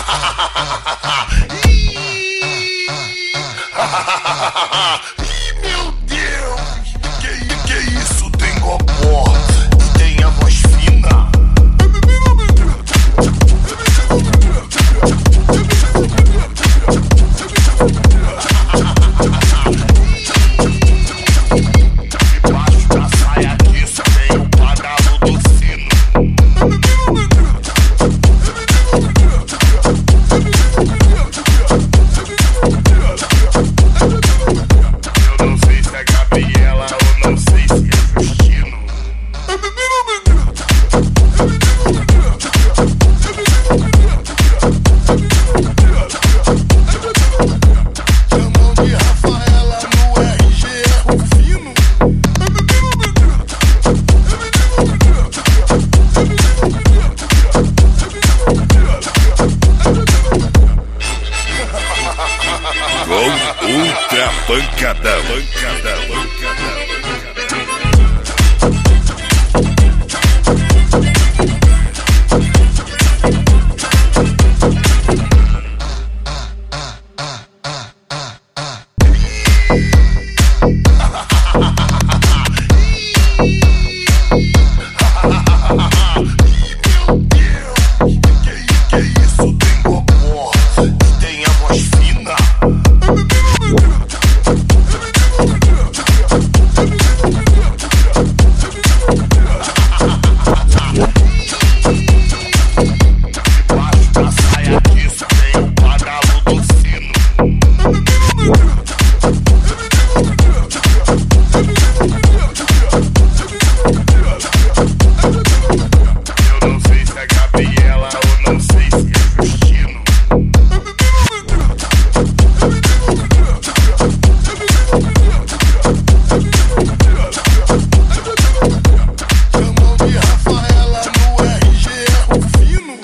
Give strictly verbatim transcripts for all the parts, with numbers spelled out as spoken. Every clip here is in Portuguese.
Ih, meu Deus, que, que isso? Tem gogó e tem a voz fina. Debaixo da saia disso tem o badalo do sino. Eu não sei se é Gabriela ou não sei se é Justino. Chamam de Rafaela no R G é Rufino. Com Ultra Pancadão. Pancadão, pancadão. Meu Deus, que, que isso? Tem gogó e tem a voz fina. Debaixo da saia disso tem o badalo do sino. Eu não sei se é Gabriela ou não sei se é Justino. Chamam de Rafaela no R G é Rufino.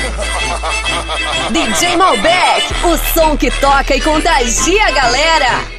D J Malbec, o som que toca e contagia a galera.